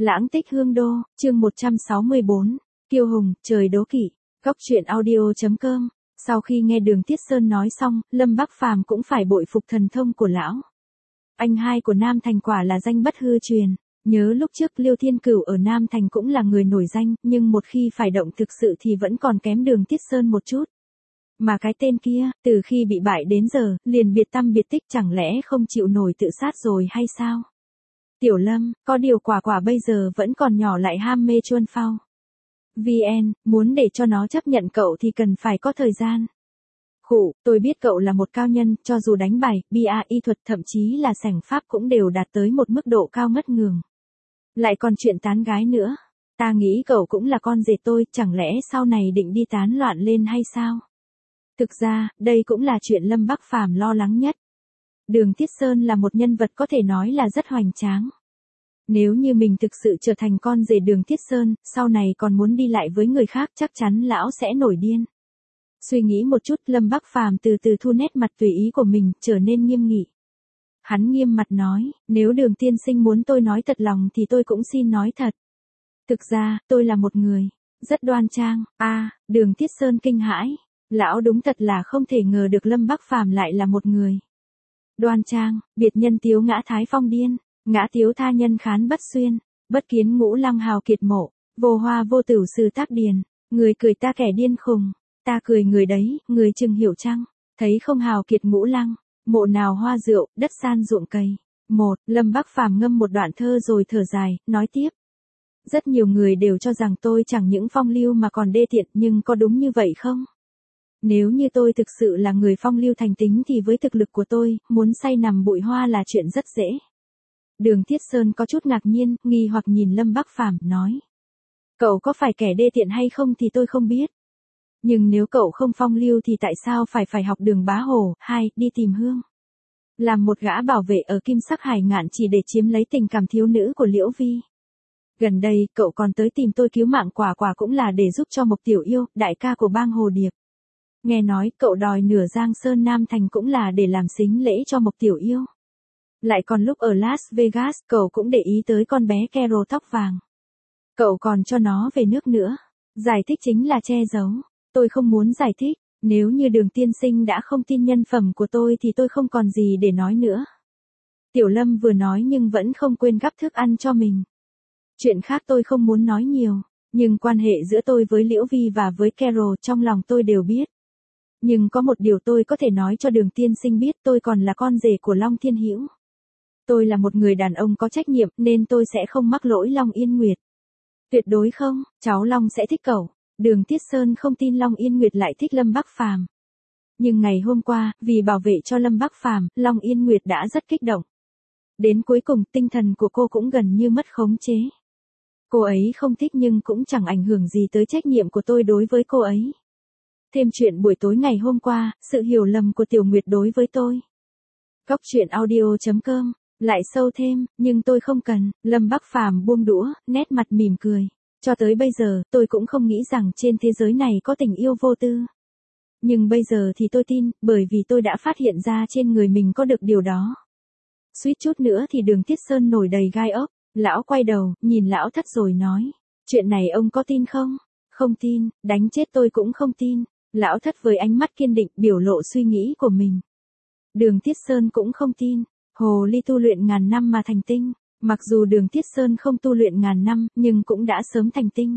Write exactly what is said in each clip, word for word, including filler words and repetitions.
Lãng tích hương đô, chương một trăm sáu mươi bốn, Kiêu Hùng, trời đố kỵ. Góc truyện audio chấm com. Sau khi nghe Đường Tiết Sơn nói xong, Lâm Bắc Phàm cũng phải bội phục thần thông của lão. Anh hai của Nam Thành quả là danh bất hư truyền. Nhớ lúc trước Liêu Thiên Cửu ở Nam Thành cũng là người nổi danh, nhưng một khi phải động thực sự thì vẫn còn kém Đường Tiết Sơn một chút. Mà cái tên kia, từ khi bị bại đến giờ, liền biệt tăm biệt tích, chẳng lẽ không chịu nổi tự sát rồi hay sao? Tiểu Lâm, có điều quả quả bây giờ vẫn còn nhỏ lại ham mê chuôn phao. vê en, muốn để cho nó chấp nhận cậu thì cần phải có thời gian. Khụ, tôi biết cậu là một cao nhân, cho dù đánh bài, bia, y thuật thậm chí là sảnh pháp cũng đều đạt tới một mức độ cao ngất ngường. Lại còn chuyện tán gái nữa. Ta nghĩ cậu cũng là con rể tôi, chẳng lẽ sau này định đi tán loạn lên hay sao? Thực ra, đây cũng là chuyện Lâm Bắc Phàm lo lắng nhất. Đường Tiết Sơn là một nhân vật có thể nói là rất hoành tráng. Nếu như mình thực sự trở thành con rể Đường Tiết Sơn, sau này còn muốn đi lại với người khác chắc chắn lão sẽ nổi điên. Suy nghĩ một chút, Lâm Bắc Phàm từ từ thu nét mặt tùy ý của mình, trở nên nghiêm nghị. Hắn nghiêm mặt nói, nếu Đường tiên sinh muốn tôi nói thật lòng thì tôi cũng xin nói thật. Thực ra, tôi là một người rất đoan trang. A, à, Đường Tiết Sơn kinh hãi. Lão đúng thật là không thể ngờ được Lâm Bắc Phàm lại là một người đoan trang. Biệt nhân tiếu ngã thái phong điên, ngã tiếu tha nhân khán bất xuyên, bất kiến ngũ lăng hào kiệt mộ, vô hoa vô tử sư tác điền. Người cười ta kẻ điên khùng, ta cười người đấy, người chừng hiểu chăng? Thấy không hào kiệt ngũ lăng, mộ nào hoa rượu, đất san ruộng cây. Một, Lâm Bắc Phàm ngâm một đoạn thơ rồi thở dài, nói tiếp. Rất nhiều người đều cho rằng tôi chẳng những phong lưu mà còn đê tiện, nhưng có đúng như vậy không? Nếu như tôi thực sự là người phong lưu thành tính thì với thực lực của tôi, muốn say nằm bụi hoa là chuyện rất dễ. Đường Tiết Sơn có chút ngạc nhiên, nghi hoặc nhìn Lâm Bắc Phàm nói. Cậu có phải kẻ đê tiện hay không thì tôi không biết. Nhưng nếu cậu không phong lưu thì tại sao phải phải học Đường Bá Hồ? Hai, đi tìm hương. Làm một gã bảo vệ ở Kim Sắc Hải Ngạn chỉ để chiếm lấy tình cảm thiếu nữ của Liễu Vi. Gần đây, cậu còn tới tìm tôi cứu mạng quả quả cũng là để giúp cho Mộc Tiểu Yêu, đại ca của bang Hồ Điệp. Nghe nói cậu đòi nửa Giang Sơn Nam Thành cũng là để làm sính lễ cho Mộc Tiểu Yêu. Lại còn lúc ở Las Vegas, cậu cũng để ý tới con bé Carol tóc vàng. Cậu còn cho nó về nước nữa. Giải thích chính là che giấu. Tôi không muốn giải thích. Nếu như Đường tiên sinh đã không tin nhân phẩm của tôi thì tôi không còn gì để nói nữa. Tiểu Lâm vừa nói nhưng vẫn không quên gắp thức ăn cho mình. Chuyện khác tôi không muốn nói nhiều. Nhưng quan hệ giữa tôi với Liễu Vi và với Carol trong lòng tôi đều biết. Nhưng có một điều tôi có thể nói cho Đường tiên sinh biết, tôi còn là con rể của Long Thiên Hữu. Tôi là một người đàn ông có trách nhiệm nên tôi sẽ không mắc lỗi Long Yên Nguyệt. Tuyệt đối không, cháu Long sẽ thích cậu. Đường Tiết Sơn không tin Long Yên Nguyệt lại thích Lâm Bắc Phàm. Nhưng ngày hôm qua, vì bảo vệ cho Lâm Bắc Phàm, Long Yên Nguyệt đã rất kích động. Đến cuối cùng tinh thần của cô cũng gần như mất khống chế. Cô ấy không thích nhưng cũng chẳng ảnh hưởng gì tới trách nhiệm của tôi đối với cô ấy. Thêm chuyện buổi tối ngày hôm qua, sự hiểu lầm của Tiểu Nguyệt đối với tôi. Góc truyện audio chấm com, lại sâu thêm, nhưng tôi không cần. Lâm Bắc Phàm buông đũa, nét mặt mỉm cười. Cho tới bây giờ, tôi cũng không nghĩ rằng trên thế giới này có tình yêu vô tư. Nhưng bây giờ thì tôi tin, bởi vì tôi đã phát hiện ra trên người mình có được điều đó. Suýt chút nữa thì Đường Tiết Sơn nổi đầy gai ốc. Lão quay đầu, nhìn lão thất rồi nói. Chuyện này ông có tin không? Không tin, đánh chết tôi cũng không tin. Lão thất với ánh mắt kiên định biểu lộ suy nghĩ của mình. Đường Tiết Sơn cũng không tin. Hồ ly tu luyện ngàn năm mà thành tinh. Mặc dù Đường Tiết Sơn không tu luyện ngàn năm, nhưng cũng đã sớm thành tinh.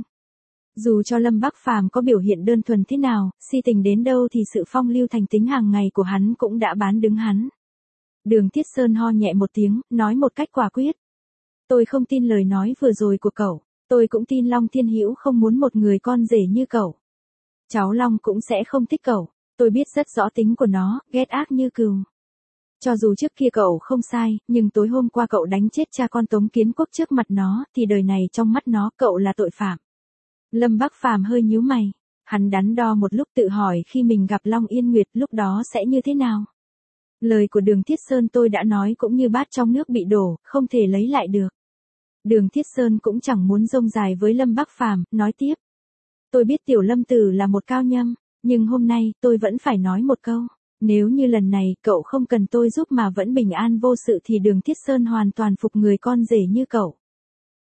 Dù cho Lâm Bắc Phàm có biểu hiện đơn thuần thế nào, si tình đến đâu thì sự phong lưu thành tính hàng ngày của hắn cũng đã bán đứng hắn. Đường Tiết Sơn ho nhẹ một tiếng, nói một cách quả quyết. Tôi không tin lời nói vừa rồi của cậu. Tôi cũng tin Long Thiên Hữu không muốn một người con rể như cậu. Cháu Long cũng sẽ không thích cậu. Tôi biết rất rõ tính của nó, ghét ác như cừu. Cho dù trước kia cậu không sai, nhưng tối hôm qua cậu đánh chết cha con Tống Kiến Quốc trước mặt nó, thì đời này trong mắt nó cậu là tội phạm. Lâm Bắc Phàm hơi nhíu mày. Hắn đắn đo một lúc tự hỏi khi mình gặp Long Yên Nguyệt lúc đó sẽ như thế nào. Lời của Đường Tiết Sơn tôi đã nói cũng như bát trong nước bị đổ, không thể lấy lại được. Đường Tiết Sơn cũng chẳng muốn rông dài với Lâm Bắc Phàm, nói tiếp. Tôi biết Tiểu Lâm Tử là một cao nhâm, nhưng hôm nay tôi vẫn phải nói một câu. Nếu như lần này cậu không cần tôi giúp mà vẫn bình an vô sự thì Đường Tiết Sơn hoàn toàn phục người con rể như cậu.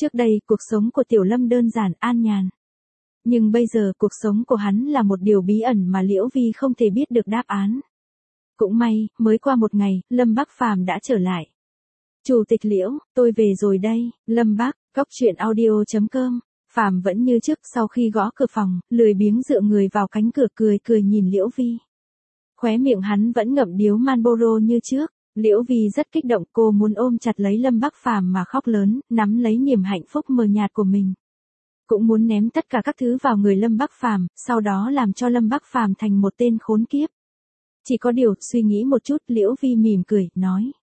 Trước đây, cuộc sống của Tiểu Lâm đơn giản an nhàn. Nhưng bây giờ cuộc sống của hắn là một điều bí ẩn mà Liễu Vi không thể biết được đáp án. Cũng may, mới qua một ngày, Lâm Bác Phàm đã trở lại. Chủ tịch Liễu, tôi về rồi đây. Lâm Bác, góc chuyện audio chấm com. Phàm vẫn như trước, sau khi gõ cửa phòng, lười biếng dựa người vào cánh cửa cười cười nhìn Liễu Vi. Khóe miệng hắn vẫn ngậm điếu Marlboro như trước. Liễu Vi rất kích động, cô muốn ôm chặt lấy Lâm Bác Phàm mà khóc lớn, nắm lấy niềm hạnh phúc mờ nhạt của mình. Cũng muốn ném tất cả các thứ vào người Lâm Bác Phàm, sau đó làm cho Lâm Bác Phàm thành một tên khốn kiếp. Chỉ có điều, suy nghĩ một chút, Liễu Vi mỉm cười, nói.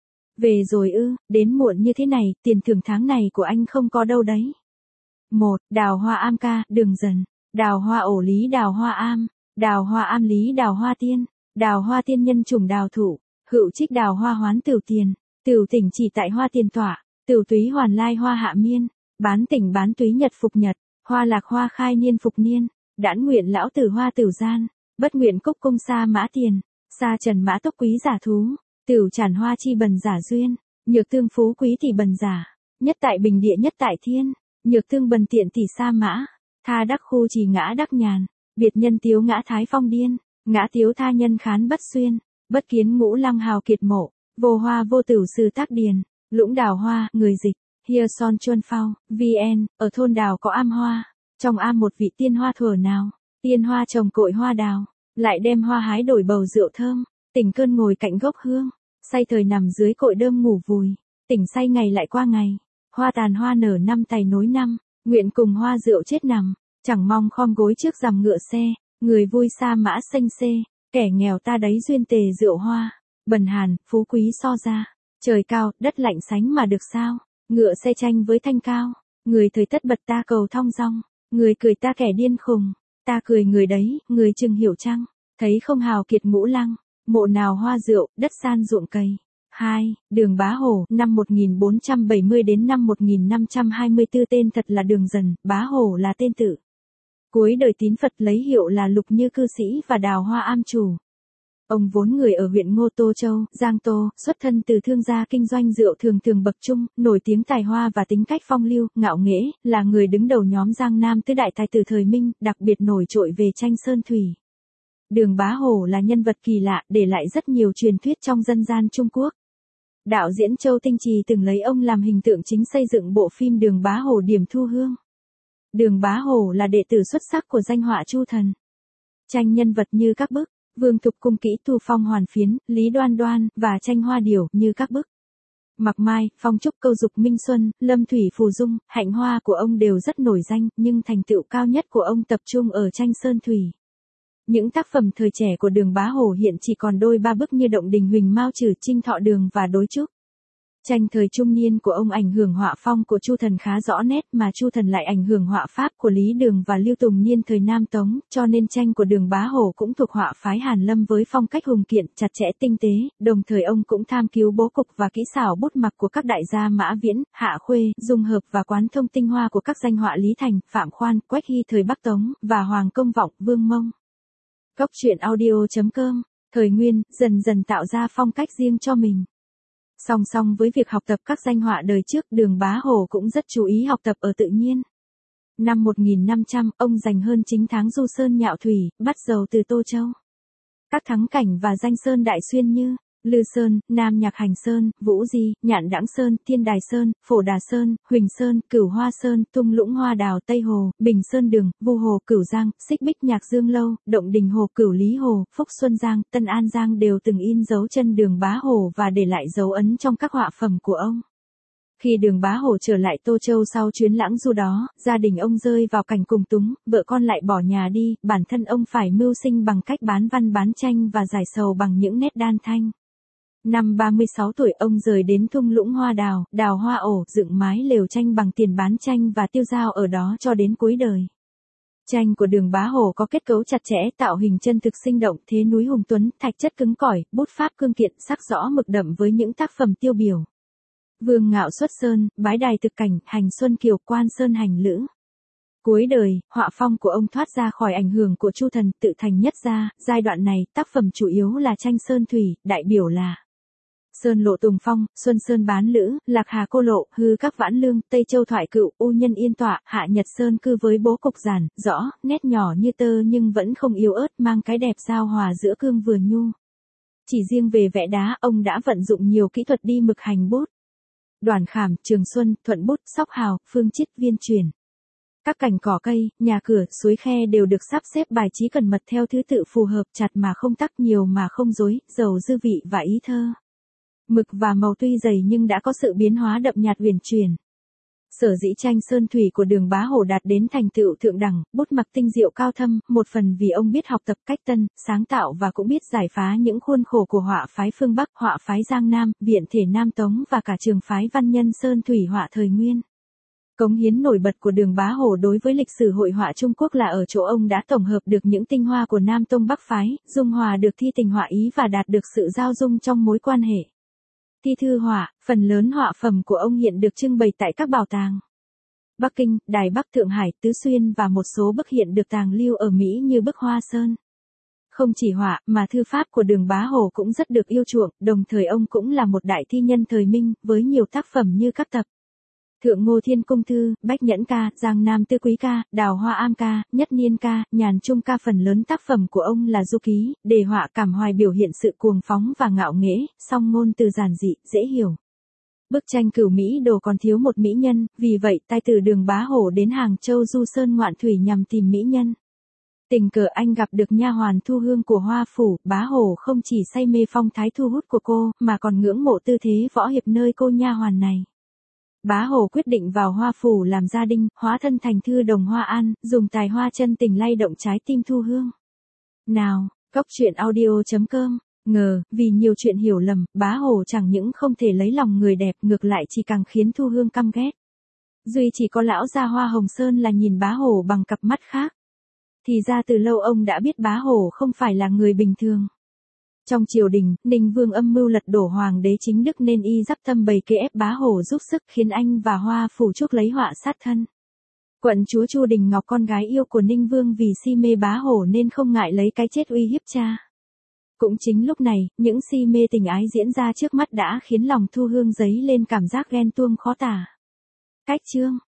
Về rồi ư, đến muộn như thế này, tiền thưởng tháng này của anh không có đâu đấy. một. Đào hoa am ca, đường dần. Đào hoa ổ lý đào hoa am. Đào hoa am lý đào hoa tiên. Đào hoa tiên nhân trùng đào thụ. Hữu trích đào hoa hoán tửu tiền. Tửu tỉnh chỉ tại hoa tiền tỏa. Tửu túy hoàn lai hoa hạ miên. Bán tỉnh bán túy nhật phục nhật. Hoa lạc hoa khai niên phục niên. Đãn nguyện lão tử hoa tử gian. Bất nguyện cúc cung sa mã tiền. Sa trần mã tốc quý giả thú. Tửu tràn hoa chi bần giả duyên. Nhược tương phú quý tỷ bần giả. Nhất tại bình địa nhất tại thiên. Nhược tương bần tiện tỷ sa mã. Tha đắc khu trì ngã đắc nhàn. Biệt nhân tiếu ngã thái phong điên. Ngã tiếu tha nhân khán bất xuyên. Bất kiến ngũ lăng hào kiệt mộ. Vô hoa vô tửu sư tác điền. Lũng đào hoa, người dịch. Here son chuân phao, vê en, ở thôn đào có am hoa. Trong am một vị tiên hoa thuở nào. Tiên hoa trồng cội hoa đào. Lại đem hoa hái đổi bầu rượu thơm. Tỉnh cơn ngồi cạnh gốc hương. Say thời nằm dưới cội đơm ngủ vùi. Tỉnh say ngày lại qua ngày. Hoa tàn hoa nở năm tày nối năm. Nguyện cùng hoa rượu chết nằm. Chẳng mong khom gối trước rằm ngựa xe. Người vui sa mã xanh xê. Kẻ nghèo ta đấy duyên tề rượu hoa. Bần hàn, phú quý so ra. Trời cao, đất lạnh sánh mà được sao. Ngựa xe tranh với thanh cao. Người thời tất bật ta cầu thong dong. Người cười ta kẻ điên khùng. Ta cười người đấy, người chừng hiểu chăng. Thấy không hào kiệt ngũ lăng. Mộ nào hoa rượu, đất san ruộng cày. hai. Đường Bá Hổ, năm một nghìn bốn trăm bảy mươi đến năm một nghìn năm trăm hai mươi tư, tên thật là Đường Dần, Bá Hổ là tên tự. Cuối đời tín Phật lấy hiệu là Lục Như Cư Sĩ và Đào Hoa Am Chủ. Ông vốn người ở huyện Ngô Tô Châu, Giang Tô, xuất thân từ thương gia kinh doanh rượu thường thường bậc trung, nổi tiếng tài hoa và tính cách phong lưu, ngạo nghễ, là người đứng đầu nhóm Giang Nam tứ đại tài tử thời Minh, đặc biệt nổi trội về tranh sơn thủy. Đường Bá Hổ là nhân vật kỳ lạ, để lại rất nhiều truyền thuyết trong dân gian Trung Quốc. Đạo diễn Châu Tinh Trì từng lấy ông làm hình tượng chính xây dựng bộ phim Đường Bá Hổ Điểm Thu Hương. Đường Bá Hổ là đệ tử xuất sắc của danh họa Chu Thần. Tranh nhân vật như các bức Vương Thục Cung Kỹ Tu Phong Hoàn Phiến, Lý Đoan Đoan, và tranh hoa điểu như các bức Mặc Mai, Phong Trúc Câu Dục Minh Xuân, Lâm Thủy Phù Dung, Hạnh Hoa của ông đều rất nổi danh, nhưng thành tựu cao nhất của ông tập trung ở tranh sơn thủy. Những tác phẩm thời trẻ của Đường Bá Hổ hiện chỉ còn đôi ba bức như Động Đình Huỳnh Mao Trừ Trinh Thọ Đường và Đối Trúc. Tranh thời trung niên của ông ảnh hưởng họa phong của Chu Thần khá rõ nét, mà Chu Thần lại ảnh hưởng họa pháp của Lý Đường và Lưu Tùng Niên thời Nam Tống, cho nên tranh của Đường Bá Hổ cũng thuộc họa phái Hàn Lâm với phong cách hùng kiện, chặt chẽ tinh tế, đồng thời ông cũng tham cứu bố cục và kỹ xảo bút mặc của các đại gia Mã Viễn, Hạ Khuê, dung hợp và quán thông tinh hoa của các danh họa Lý Thành, Phạm Khoan, Quách Hy thời Bắc Tống, và Hoàng Công Vọng, Vương Mông. Góc chuyện audio chấm com, thời Nguyên, dần dần tạo ra phong cách riêng cho mình. Song song với việc học tập các danh họa đời trước, Đường Bá Hổ cũng rất chú ý học tập ở tự nhiên. Năm một nghìn năm trăm, ông dành hơn chín tháng du sơn nhạo thủy, bắt dầu từ Tô Châu. Các thắng cảnh và danh sơn đại xuyên như Lư Sơn, Nam Nhạc Hành Sơn, Vũ Di, Nhạn Đãng Sơn, Thiên Đài Sơn, Phổ Đà Sơn, Huỳnh Sơn, Cửu Hoa Sơn, Tung Lũng Hoa Đào, Tây Hồ, Bình Sơn Đường, Vu Hồ, Cửu Giang, Xích Bích Nhạc Dương Lâu, Động Đình Hồ, Cửu Lý Hồ, Phúc Xuân Giang, Tân An Giang đều từng in dấu chân Đường Bá Hổ và để lại dấu ấn trong các họa phẩm của ông. Khi Đường Bá Hổ trở lại Tô Châu sau chuyến lãng du đó, gia đình ông rơi vào cảnh cùng túng, vợ con lại bỏ nhà đi, bản thân ông phải mưu sinh bằng cách bán văn bán tranh và giải sầu bằng những nét đan thanh. Năm ba mươi sáu tuổi ông rời đến thung lũng hoa đào, đào hoa ổ, dựng mái lều tranh bằng tiền bán tranh và tiêu dao ở đó cho đến cuối đời. Tranh của Đường Bá Hổ có kết cấu chặt chẽ, tạo hình chân thực sinh động, thế núi hùng tuấn, thạch chất cứng cỏi, bút pháp cương kiện, sắc rõ mực đậm với những tác phẩm tiêu biểu. Vương Ngạo Xuất Sơn, Bái Đài Thực Cảnh, Hành Xuân Kiều, Quan Sơn Hành Lữ. Cuối đời, họa phong của ông thoát ra khỏi ảnh hưởng của Chu Thần, tự thành nhất gia. Giai đoạn này, tác phẩm chủ yếu là tranh sơn thủy, đại biểu là Sơn lộ Tùng Phong, Xuân Sơn bán lữ, Lạc Hà cô lộ, hư các vãn lương, Tây Châu thoại cựu, U nhân yên tọa, Hạ Nhật Sơn cư với bố cục giản, rõ, nét nhỏ như tơ nhưng vẫn không yếu ớt, mang cái đẹp giao hòa giữa cương vừa nhu. Chỉ riêng về vẽ đá, ông đã vận dụng nhiều kỹ thuật đi mực hành bút. Đoàn Khảm, Trường Xuân, Thuận Bút, Sóc Hào, Phương Chít, Viên Truyền. Các cành cỏ cây, nhà cửa, suối khe đều được sắp xếp bài trí cẩn mật theo thứ tự phù hợp, chặt mà không tắc, nhiều mà không rối, giàu dư vị và ý thơ. Mực và màu tuy dày nhưng đã có sự biến hóa đậm nhạt uyển chuyển. Sở dĩ tranh sơn thủy của Đường Bá Hổ đạt đến thành tựu thượng đẳng, bút mặc tinh diệu cao thâm, một phần vì ông biết học tập cách tân, sáng tạo và cũng biết giải phá những khuôn khổ của họa phái phương Bắc, họa phái Giang Nam, Viện thể Nam Tống và cả trường phái văn nhân sơn thủy họa thời Nguyên. Cống hiến nổi bật của Đường Bá Hổ đối với lịch sử hội họa Trung Quốc là ở chỗ ông đã tổng hợp được những tinh hoa của Nam Tông Bắc phái, dung hòa được thi tình họa ý và đạt được sự giao dung trong mối quan hệ. Thi thư họa, phần lớn họa phẩm của ông hiện được trưng bày tại các bảo tàng Bắc Kinh, Đài Bắc, Thượng Hải, Tứ Xuyên và một số bức hiện được tàng lưu ở Mỹ như bức Hoa Sơn. Không chỉ họa mà thư pháp của Đường Bá Hổ cũng rất được yêu chuộng, đồng thời ông cũng là một đại thi nhân thời Minh với nhiều tác phẩm như các tập Thượng Ngô Thiên Cung Thư, Bách Nhẫn Ca, Giang Nam Tư Quý Ca, Đào Hoa Am Ca, Nhất Niên Ca, Nhàn Trung Ca. Phần lớn tác phẩm của ông là du ký, đề họa cảm hoài biểu hiện sự cuồng phóng và ngạo nghễ, song ngôn từ giản dị, dễ hiểu. Bức tranh Cửu Mỹ Đồ còn thiếu một mỹ nhân, vì vậy tài tử Đường Bá Hổ đến Hàng Châu du sơn ngoạn thủy nhằm tìm mỹ nhân. Tình cờ anh gặp được nha hoàn Thu Hương của Hoa Phủ, Bá Hổ không chỉ say mê phong thái thu hút của cô, mà còn ngưỡng mộ tư thế võ hiệp nơi cô nha hoàn này. Bá Hổ quyết định vào Hoa Phủ làm gia đinh, hóa thân thành thư đồng Hoa An, dùng tài hoa chân tình lay động trái tim Thu Hương. Nào, Cốc Truyện Audio chấm com, ngờ, vì nhiều chuyện hiểu lầm, Bá Hổ chẳng những không thể lấy lòng người đẹp, ngược lại chỉ càng khiến Thu Hương căm ghét. Duy chỉ có lão gia Hoa Hồng Sơn là nhìn Bá Hổ bằng cặp mắt khác. Thì ra từ lâu ông đã biết Bá Hổ không phải là người bình thường. Trong triều đình, Ninh Vương âm mưu lật đổ hoàng đế chính đức nên y dắp tâm bày kế ép Bá Hổ giúp sức khiến anh và Hoa Phủ chuốc lấy họa sát thân. Quận chúa Chu Đình Ngọc con gái yêu của Ninh Vương vì si mê Bá Hổ nên không ngại lấy cái chết uy hiếp cha. Cũng chính lúc này, những si mê tình ái diễn ra trước mắt đã khiến lòng Thu Hương dấy lên cảm giác ghen tuông khó tả. Cách chương